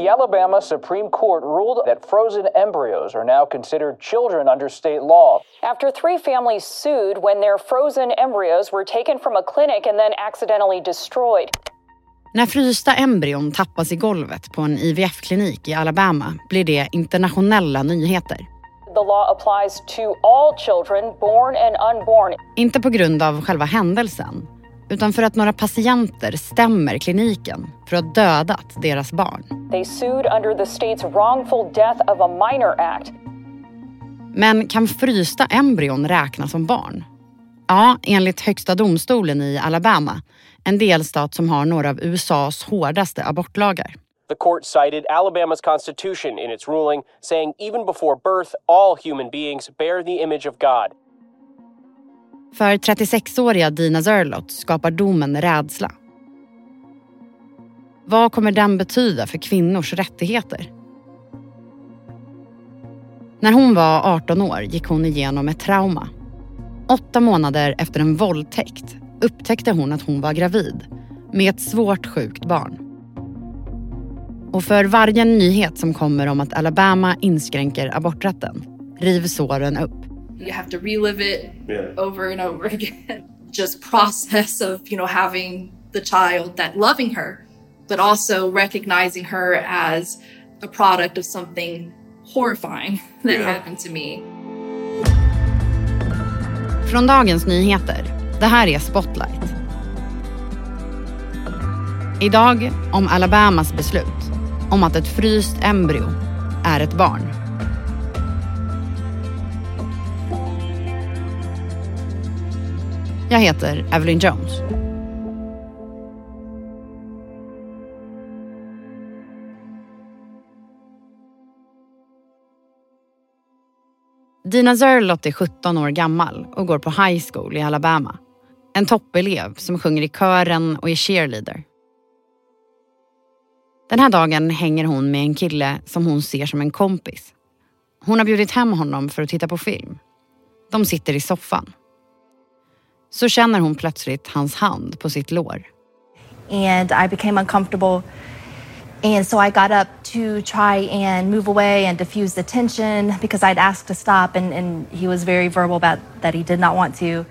The Alabama Supreme Court ruled that frozen embryos are now considered children under state law. After 3 families sued when their frozen embryos were taken from a clinic and then accidentally destroyed. När frysta embryon tappas i golvet på en IVF-klinik i Alabama blir det internationella nyheter. The law applies to all children, born and unborn. Inte på grund av själva händelsen, utan för att några patienter stämmer kliniken för att ha dödat deras barn. They sued under the state's Wrongful Death of a Minor Act. Men kan frysta embryon räknas som barn? Ja, enligt högsta domstolen i Alabama, en delstat som har några av USAs hårdaste abortlagar. The court cited Alabama's constitution in its ruling, saying even before birth, all human beings bear the image of God. För 36-åriga Dina Zerlot skapar domen rädsla. Vad kommer den betyda för kvinnors rättigheter? När hon var 18 år gick hon igenom ett trauma. 8 månader efter en våldtäkt upptäckte hon att hon var gravid med ett svårt sjukt barn. Och för varje nyhet som kommer om att Alabama inskränker aborträtten rivs såren upp. You have to relive it over and over again. Just process of, having the child, that loving her, but also recognizing her as a product of something horrifying that happened to me. Från dagens nyheter, det här är Spotlight. Idag om Alabamas beslut om att ett fryst embryo är ett barn. Jag heter Evelyn Jones. Dina Zerlot är 17 år gammal och går på high school i Alabama. En toppelev som sjunger i kören och är cheerleader. Den här dagen hänger hon med en kille som hon ser som en kompis. Hon har bjudit hem honom för att titta på film. De sitter i soffan. Så känner hon plötsligt hans hand på sitt lår. And I became uncomfortable. And so I got up to try and move away and diffuse the tension because I'd asked to stop and he was very verbal about that he did not want to.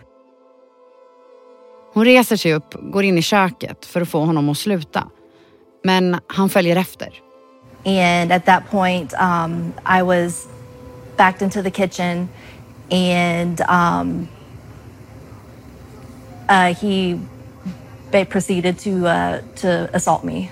Hon reser sig upp, går in i köket för att få honom att sluta. Men han följer efter. And at that point I was backed into the kitchen and he proceeded to assault me.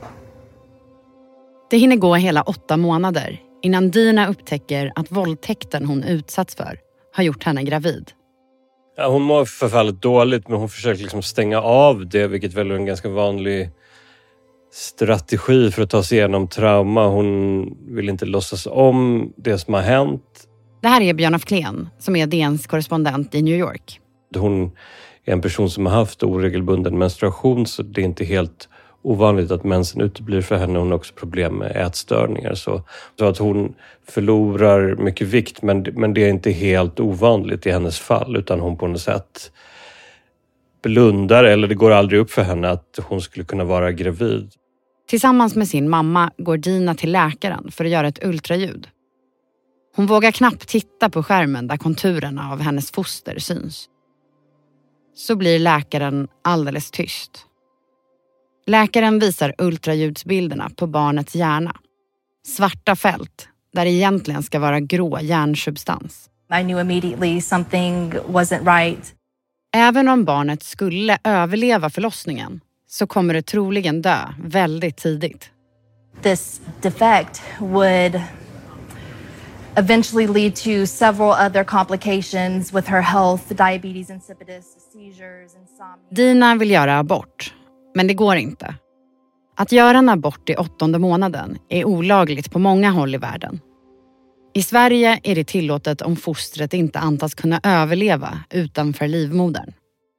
Det hinner gå hela 8 månader innan Dina upptäcker att våldtäkten hon utsatts för har gjort henne gravid. Ja, hon mår förfallet dåligt, men hon försöker stänga av det, vilket väl är en ganska vanlig strategi för att ta sig igenom trauma. Hon vill inte låtsas om det som har hänt. Det här är Björn af Kleen som är DNs korrespondent i New York. Hon är en person som har haft oregelbunden menstruation, så det är inte helt ovanligt att mensen uteblir för henne. Hon har också problem med ätstörningar. Så att hon förlorar mycket vikt, men det är inte helt ovanligt i hennes fall, utan hon på något sätt blundar, eller det går aldrig upp för henne att hon skulle kunna vara gravid. Tillsammans med sin mamma går Dina till läkaren för att göra ett ultraljud. Hon vågar knappt titta på skärmen där konturerna av hennes foster syns. Så blir läkaren alldeles tyst. Läkaren visar ultraljudsbilderna på barnets hjärna. Svarta fält där det egentligen ska vara grå hjärnsubstans. I knew immediately something wasn't right. Även om barnet skulle överleva förlossningen så kommer det troligen dö väldigt tidigt. This defect would eventually lead to several other complications with her health, diabetes insipidus, seizures, insomnia. Dina vill göra abort, men det går inte. Att göra en abort i 8:e månaden är olagligt på många håll i världen. I Sverige är det tillåtet om fostret inte antas kunna överleva utanför livmodern.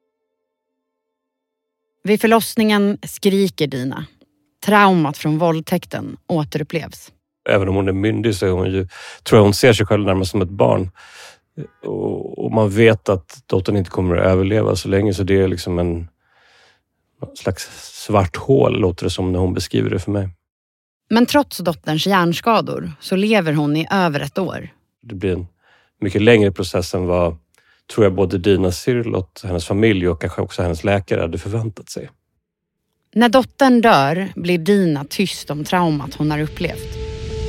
Vid förlossningen skriker Dina. Traumat från våldtäkten återupplevs. Även om hon är myndig så är hon ju, tror jag hon ser sig själv närmast som ett barn. Och man vet att dottern inte kommer att överleva så länge, så det är en slags svart hål, låter det som när hon beskriver det för mig. Men trots dotterns hjärnskador så lever hon i över ett år. Det blir en mycket längre process än vad, tror jag, både Dina Zerlot, hennes familj och kanske också hennes läkare hade förväntat sig. När dottern dör blir Dina tyst om traumat hon har upplevt.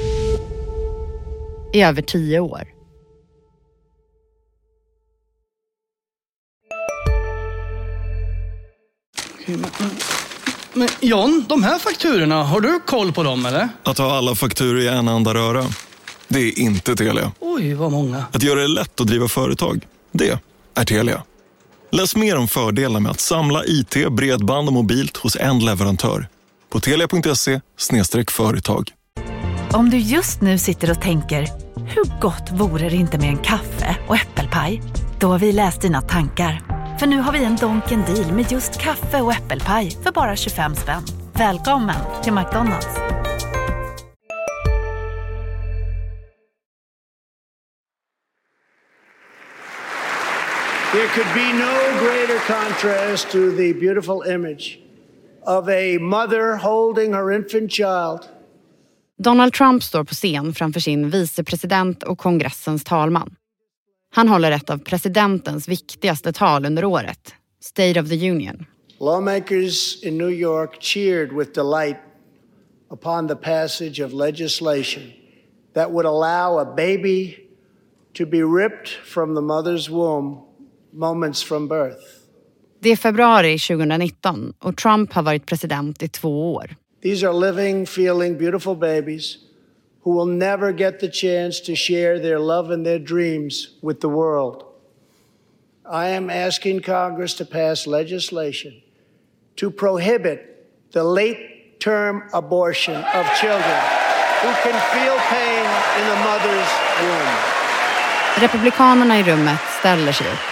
I över 10 år. Men John, de här fakturorna, har du koll på dem eller? Att ha alla fakturor i en enda röra, det är inte Telia. Oj, vad många. Att göra det lätt att driva företag, det är Telia. Läs mer om fördelar med att samla IT, bredband och mobilt hos en leverantör. På telia.se/företag. Om du just nu sitter och tänker, hur gott vore det inte med en kaffe och äppelpaj? Då har vi läst dina tankar. För nu har vi en Donken deal med just kaffe och äppelpaj för bara 25 spänn. Välkommen till McDonald's. There could be no greater contrast to the beautiful image of a mother holding her infant child. Donald Trump står på scen framför sin vicepresident och kongressens talman. Han håller ett av presidentens viktigaste tal under året, State of the Union. Lawmakers in New York cheered with delight upon the passage of legislation that would allow a baby to be ripped from the mother's womb moments from birth. Det är februari 2019 och Trump har varit president i 2 år. These are living, feeling, beautiful babies who will never get the chance to share their love and their dreams with the world. I am asking Congress to pass legislation to prohibit the late-term abortion of children who can feel pain in the mother's womb. Republikanerna i rummet ställer sig upp.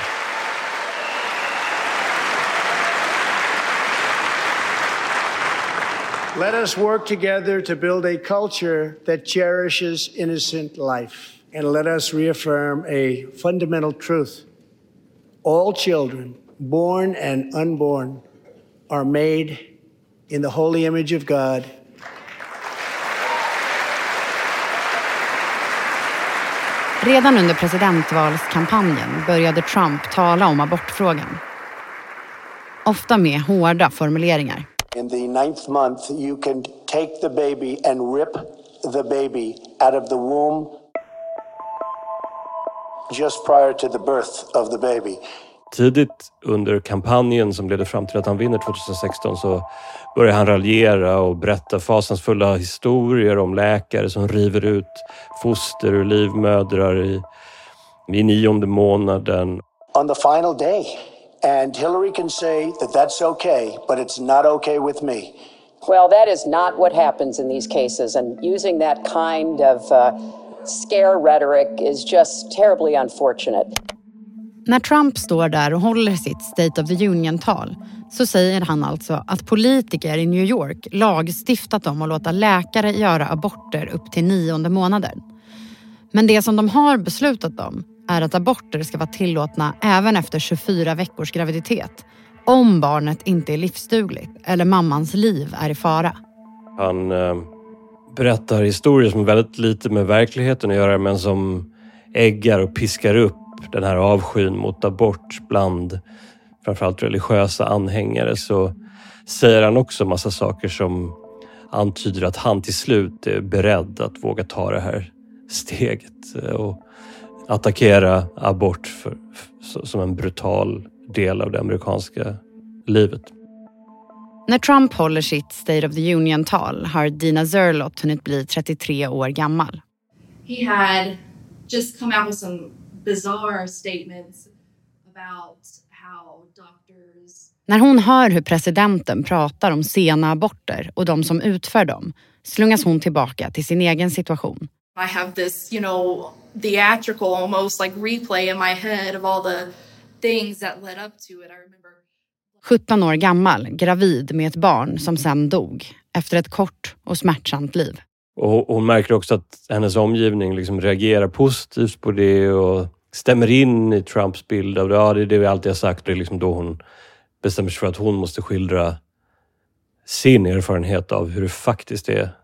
Let us work together to build a culture that cherishes innocent life. And let us reaffirm a fundamental truth. All children, born and unborn, are made in the holy image of God. Redan under presidentvalskampanjen började Trump tala om abortfrågan. Ofta med hårda formuleringar. In the 9th month, you can take the baby and rip the baby out of the womb just prior to the birth of the baby. Tidigt under kampanjen som ledde fram till att han vinner 2016 så börjar han raljera och berätta fasansfulla historier om läkare som river ut foster ur livmödrar i 9:e månaden. On the final day. And Hillary can say that that's okay, but it's not okay with me. Well, that is not what happens in these cases. And using that kind of scare rhetoric is just terribly unfortunate. När Trump står där och håller sitt State of the Union-tal så säger han alltså att politiker i New York lagstiftat om att låta läkare göra aborter upp till 9:e månaden. Men det som de har beslutat om är att aborter ska vara tillåtna även efter 24 veckors graviditet om barnet inte är livsdugligt eller mammans liv är i fara. Han berättar historier som väldigt lite med verkligheten att göra men som äggar och piskar upp den här avskyn mot abort bland framförallt religiösa anhängare. Så säger han också massa saker som antyder att han till slut är beredd att våga ta det här steget och attackera abort som en brutal del av det amerikanska livet. När Trump håller sitt State of the Union-tal har Dina Zerlot hunnit bli 33 år gammal. He had just come out with some bizarre statements about how doctors... När hon hör hur presidenten pratar om sena aborter och de som utför dem slungas hon tillbaka till sin egen situation. I have this, theatrical, almost like replay in my head of all the things that led up to it. I remember 17 år gammal, gravid med ett barn som sen dog efter ett kort och smärtsamt liv. Och hon märker också att hennes omgivning liksom reagerar positivt på det och stämmer in i Trumps bild av det. Ja, det är det vi alltid har sagt. Det är liksom då hon bestämmer sig för att hon måste skildra sin erfarenhet av hur det faktiskt är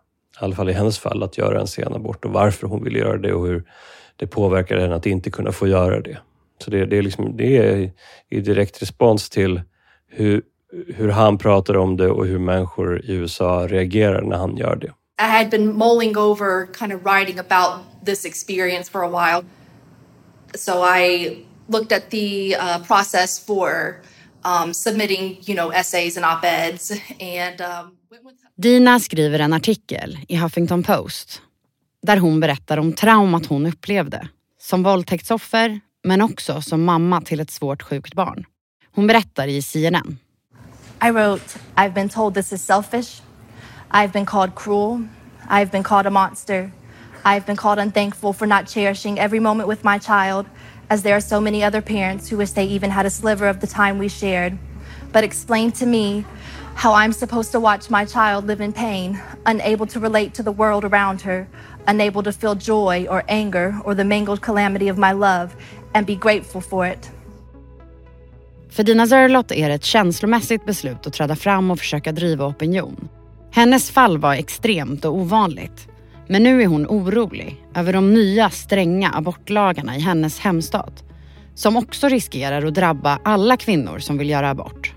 alla fall i hennes fall, att göra en sen abort och varför hon vill göra det och hur det påverkar henne att inte kunna få göra det. Så det är i direkt respons till hur han pratar om det och hur människor i USA reagerar när han gör det. I had been mulling over kind of writing about this experience for a while. So I looked at the process for submitting, essays and op-eds. And Dina skriver en artikel i Huffington Post där hon berättar om traumat hon upplevde som våldtäktsoffer men också som mamma till ett svårt sjukt barn. Hon berättar i CNN. I wrote, I've been told this is selfish. I've been called cruel. I've been called a monster. I've been called unthankful for not cherishing every moment with my child, as there are so many other parents who wish they even had a sliver of the time we shared. But explain to me how I'm supposed to watch my child live in pain, unable to relate to the world around her, unable to feel joy or anger or the mangled calamity of my love, and be grateful for it. För Dina Zerlot är det ett känslomässigt beslut att träda fram och försöka driva opinion. Hennes fall var extremt och ovanligt. Men nu är hon orolig över de nya stränga abortlagarna i hennes hemstad. Som också riskerar att drabba alla kvinnor som vill göra abort.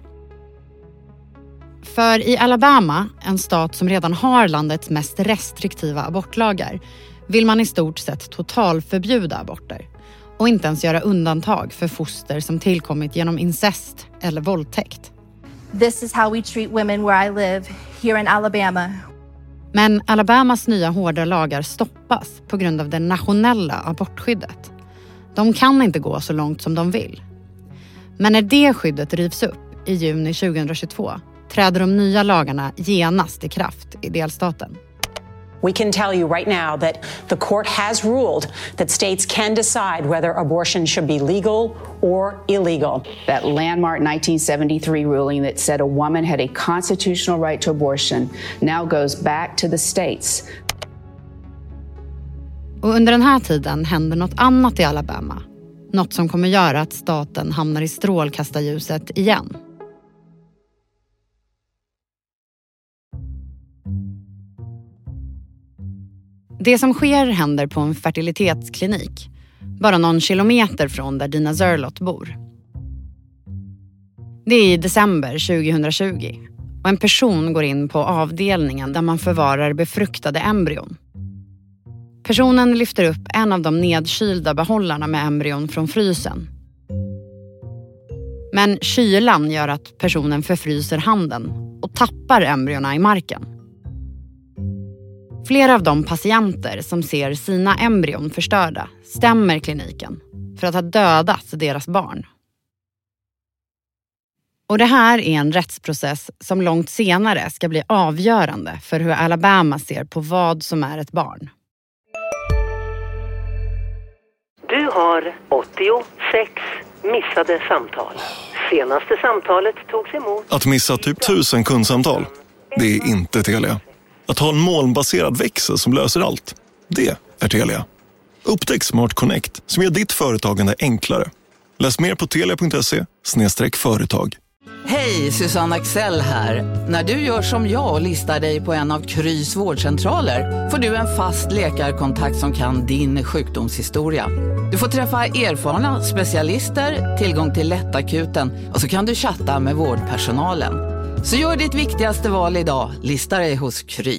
För i Alabama, en stat som redan har landets mest restriktiva abortlagar, vill man i stort sett totalförbjuda aborter. Och inte ens göra undantag för foster som tillkommit genom incest eller våldtäkt. This is how we treat women where I live, here in Alabama. Men Alabamas nya hårda lagar stoppas på grund av det nationella abortskyddet. De kan inte gå så långt som de vill. Men när det skyddet rivs upp i juni 2022 träder de nya lagarna genast i kraft i delstaten. We can tell you right now that the court has ruled that states can decide whether abortion should be legal or illegal. That landmark 1973 ruling that said a woman had a constitutional right to abortion now goes back to the states. Och under den här tiden händer något annat i Alabama. Något som kommer göra att staten hamnar i strålkastarljuset igen. Det som sker händer på en fertilitetsklinik, bara någon kilometer från där Dina Zerlot bor. Det är i december 2020 och en person går in på avdelningen där man förvarar befruktade embryon. Personen lyfter upp en av de nedkylda behållarna med embryon från frysen. Men kylan gör att personen förfryser handen och tappar embryona i marken. Flera av de patienter som ser sina embryon förstörda stämmer kliniken för att ha dödat deras barn. Och det här är en rättsprocess som långt senare ska bli avgörande för hur Alabama ser på vad som är ett barn. Du har 86 missade samtal. Senaste samtalet togs emot. Att missa typ 1000 kundsamtal, det är inte Telia. Att ha en molnbaserad växel som löser allt, det är Telia. Upptäck Smart Connect som gör ditt företagande enklare. Läs mer på telia.se/företag. Hej, Susanne Axel här. När du gör som jag och listar dig på en av Krys vårdcentraler får du en fast läkarkontakt som kan din sjukdomshistoria. Du får träffa erfarna specialister, tillgång till lättakuten och så kan du chatta med vårdpersonalen. Så gör ditt viktigaste val idag. Lista dig hos Kry.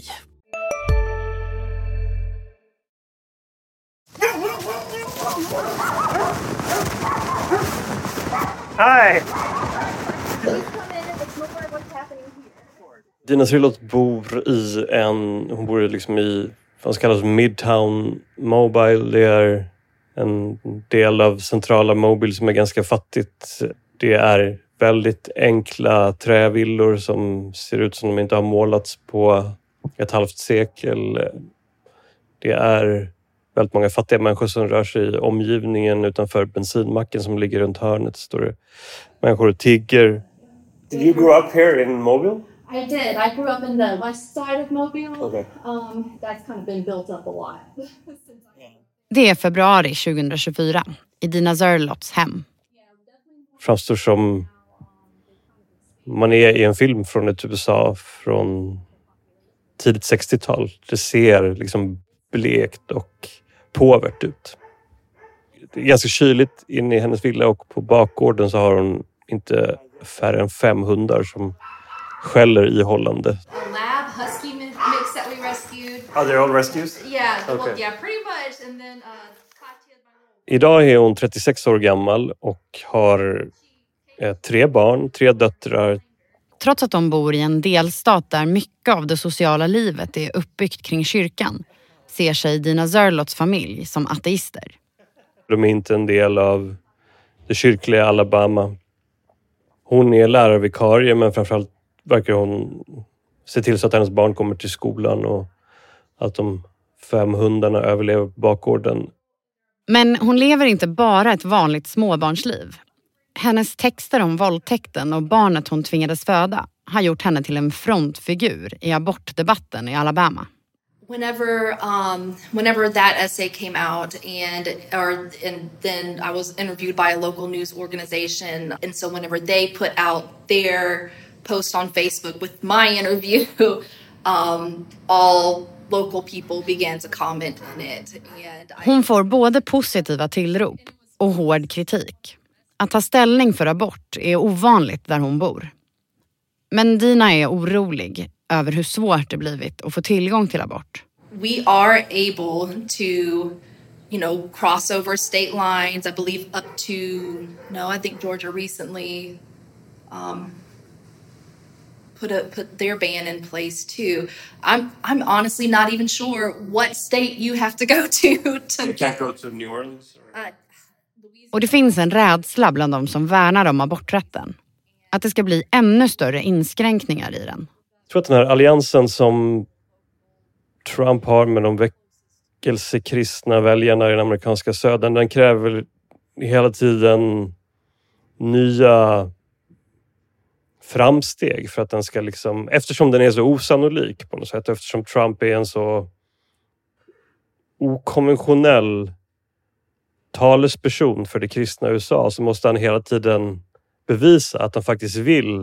Hi. Dina Zerlot bor i vad som kallas Midtown Mobile. Det är en del av centrala Mobile som är ganska fattigt. Det är väldigt enkla trävillor som ser ut som de inte har målats på ett halvt sekel. Det är väldigt många fattiga människor som rör sig i omgivningen. Utanför bensinmacken som ligger runt hörnet står det människor och tigger. Did you grow up here in Mobile? I did. I grew up in the west side of Mobile. Okay. That's kind of been built up a lot. Det är februari 2024 i Dina Zerlots hem. Framstår som man är i en film från ett USA från tidigt 60-tal. Det ser liksom blekt och påvert ut. Det är ganska kyligt inne i hennes villa och på bakgården så har hon inte färre än 5 hundar som skäller ihållande. Lab husky mix that we rescued. Are they all rescues? Yeah, Okay. well, yeah, pretty much. And then Idag är hon 36 år gammal och har 3 barn, 3 döttrar. Trots att de bor i en delstat där mycket av det sociala livet är uppbyggt kring kyrkan ser sig Dina Zerlots familj som ateister. De är inte en del av det kyrkliga Alabama. Hon är lärarvikarie men framförallt verkar hon se till så att hennes barn kommer till skolan och att de 5 hundarna överlever på bakgården. Men hon lever inte bara ett vanligt småbarnsliv. Hennes texter om våldtäkten och barnet hon tvingades föda har gjort henne till en frontfigur i abortdebatten i Alabama. Whenever that essay came out and then I was interviewed by a local news organization, and so whenever they put out their post on Facebook with my interview, all local people began to comment on it. Hon får både positiva tillrop och hård kritik. Att ta ställning för abort är ovanligt där hon bor. Men Dina är orolig över hur svårt det blivit att få tillgång till abort. We are able to, cross over state lines. I believe up to, I think Georgia recently put their ban in place too. I'm honestly not even sure what state you have to go to. You can't go to New Orleans? Och det finns en rädsla bland de som värnar om aborträtten. Att det ska bli ännu större inskränkningar i den. Jag tror att den här alliansen som Trump har med de väckelsekristna väljarna i den amerikanska södern, den kräver hela tiden nya framsteg för att den ska eftersom den är så osannolik på något sätt, eftersom Trump är en så okonventionell talesperson för det kristna USA, så måste han hela tiden bevisa att han faktiskt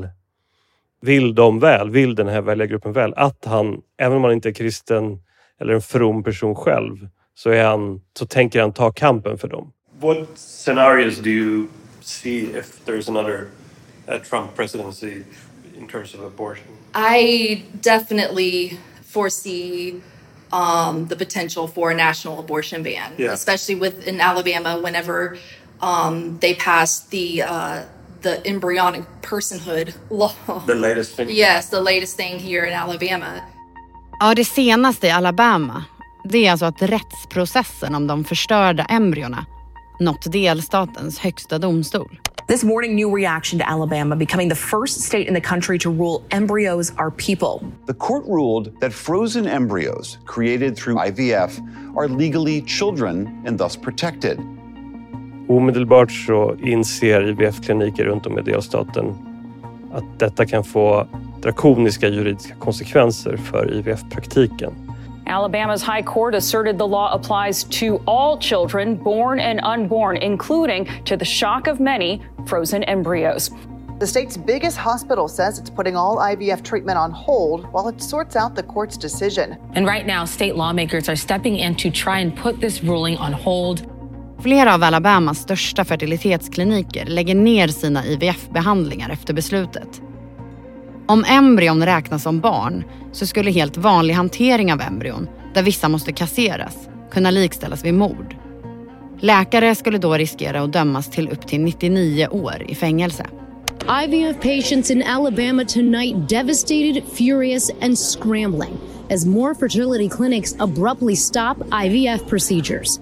vill dem väl, vill den här väljargruppen väl. Att han, även om han inte är kristen eller en from person själv, så tänker han ta kampen för dem. What scenarios do you see if there's another Trump presidency in terms of abortion? I definitely foresee the potential for a national abortion ban, especially in Alabama whenever they passed the embryonic personhood law. The latest thing? Yes, the latest thing here in Alabama. Ja, det senaste i Alabama, det är alltså att rättsprocessen om de förstörda embryona nått delstatens högsta domstol. This morning, new reaction to Alabama becoming the first state in the country to rule embryos are people. The court ruled that frozen embryos created through IVF are legally children and thus protected. Omedelbart så inser IVF-kliniker runt om i delstaten att detta kan få drakoniska juridiska konsekvenser för IVF-praktiken. Alabama's High Court asserted the law applies to all children, born and unborn, including, to the shock of many, frozen embryos. The state's biggest hospital says it's putting all IVF treatment on hold while it sorts out the court's decision. And right now, state lawmakers are stepping in to try and put this ruling on hold. Flera av Alabamas största fertilitetskliniker lägger ner sina IVF-behandlingar efter beslutet. Om embryon räknas som barn så skulle helt vanlig hantering av embryon, där vissa måste kasseras, kunna likställas vid mord. Läkare skulle då riskera att dömas till upp till 99 år i fängelse. IVF patients in Alabama tonight devastated, furious and scrambling as more fertility clinics abruptly stop IVF procedures.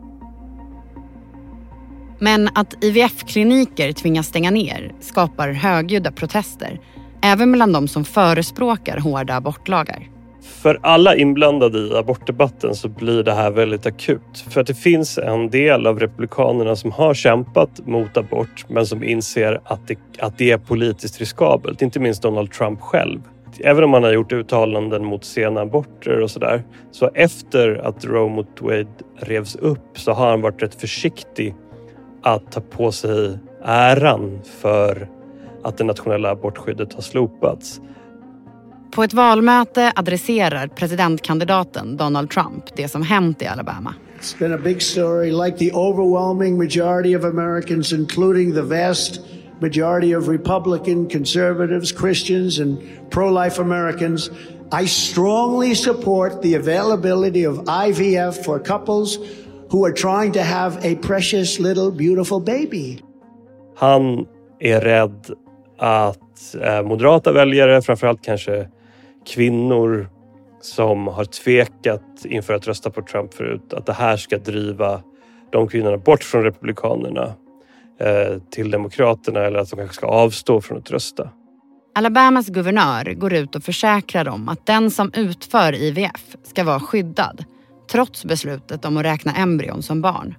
Men att IVF-kliniker tvingas stänga ner skapar högljudda protester, även bland de som förespråkar hårda abortlagar. För alla inblandade i abortdebatten så blir det här väldigt akut. För att det finns en del av republikanerna som har kämpat mot abort men som inser att det är politiskt riskabelt. Inte minst Donald Trump själv. Även om han har gjort uttalanden mot sena aborter och sådär. Så efter att Roe mot Wade revs upp så har han varit rätt försiktig att ta på sig äran för att det nationella abortskyddet har slopats. På ett valmöte adresserar presidentkandidaten Donald Trump det som hänt i Alabama. It's been a big story, like the overwhelming majority of Americans, including the vast majority of Republican, conservatives, Christians, and pro-life Americans. I strongly support the availability of IVF for couples who are trying to have a precious little beautiful baby. Han är rädd att moderata väljare, framförallt kanske kvinnor som har tvekat inför att rösta på Trump förut, att det här ska driva de kvinnorna bort från republikanerna till demokraterna, eller att de kanske ska avstå från att rösta. Alabamas guvernör går ut och försäkrar om att den som utför IVF ska vara skyddad, trots beslutet om att räkna embryon som barn.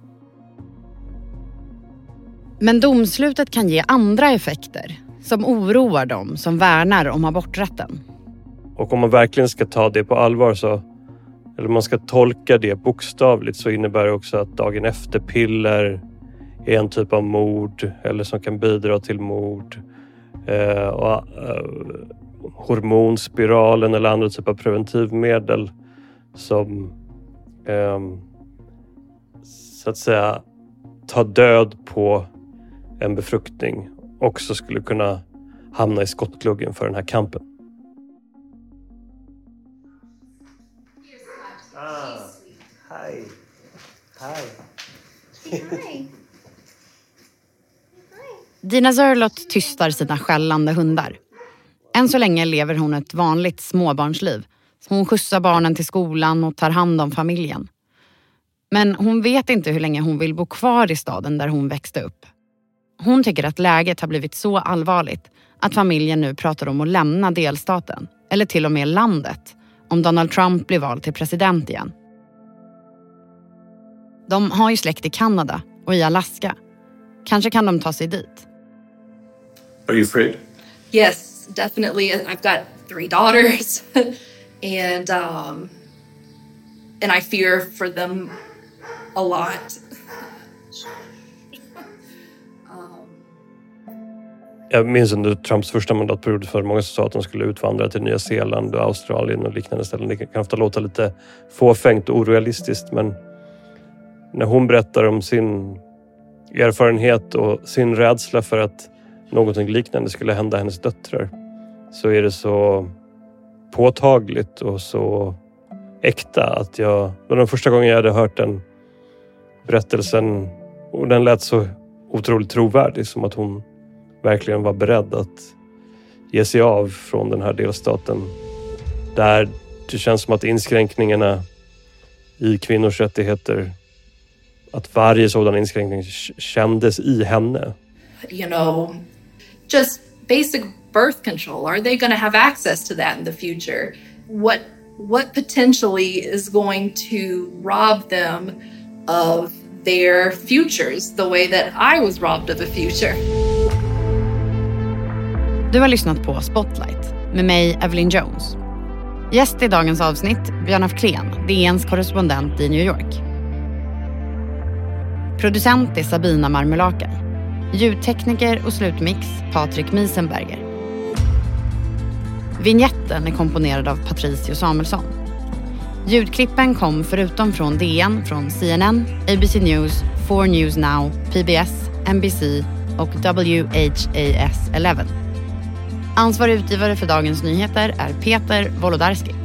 Men domslutet kan ge andra effekter som oroar dem som värnar om aborträtten. Och om man verkligen ska ta det på allvar, eller man ska tolka det bokstavligt, så innebär det också att dagen efter piller är en typ av mord eller som kan bidra till mord. Hormonspiralen eller andra typer av preventivmedel som så att säga tar död på en befruktning också skulle kunna hamna i skottgluggen för den här kampen. Hi. Dina Zerlott tystar sina skällande hundar. Än så länge lever hon ett vanligt småbarnsliv. Hon skjutsar barnen till skolan och tar hand om familjen. Men hon vet inte hur länge hon vill bo kvar i staden där hon växte upp. Hon tycker att läget har blivit så allvarligt att familjen nu pratar om att lämna delstaten, eller till och med landet, om Donald Trump blir vald till president igen. De har ju släkt i Kanada och i Alaska. Kanske kan de ta sig dit. Are you afraid? Yes, definitely. I've got 3 daughters and I fear for them a lot. Jag minns under Trumps första mandatperiod för många som sa att de skulle utvandra till Nya Zeeland och Australien och liknande ställen. Det kan ofta låta lite fåfängt och orealistiskt, men när hon berättar om sin erfarenhet och sin rädsla för att någonting liknande skulle hända hennes döttrar, så är det så påtagligt och så äkta att det var den första gången jag hade hört den berättelsen, och den lät så otroligt trovärdig, som att hon verkligen var beredd att ge sig av från den här delstaten där det känns som att inskränkningarna i kvinnors rättigheter, att varje sådan inskränkning kändes i henne. You know, just basic birth control. Are they going to have access to that in the future? What potentially is going to rob them of their futures the way that I was robbed of a future? Du har lyssnat på Spotlight med mig, Evelyn Jones. Gäst i dagens avsnitt, Björn af Kleen, DNs korrespondent i New York. Producent är Sabina Marmelakai. Ljudtekniker och slutmix Patrik Miesenberger. Vignetten är komponerad av Patricio Samuelsson. Ljudklippen kom förutom från DN, från CNN, ABC News, 4 News Now, PBS, NBC och WHAS 11. Ansvarig utgivare för dagens nyheter är Peter Wolodarski.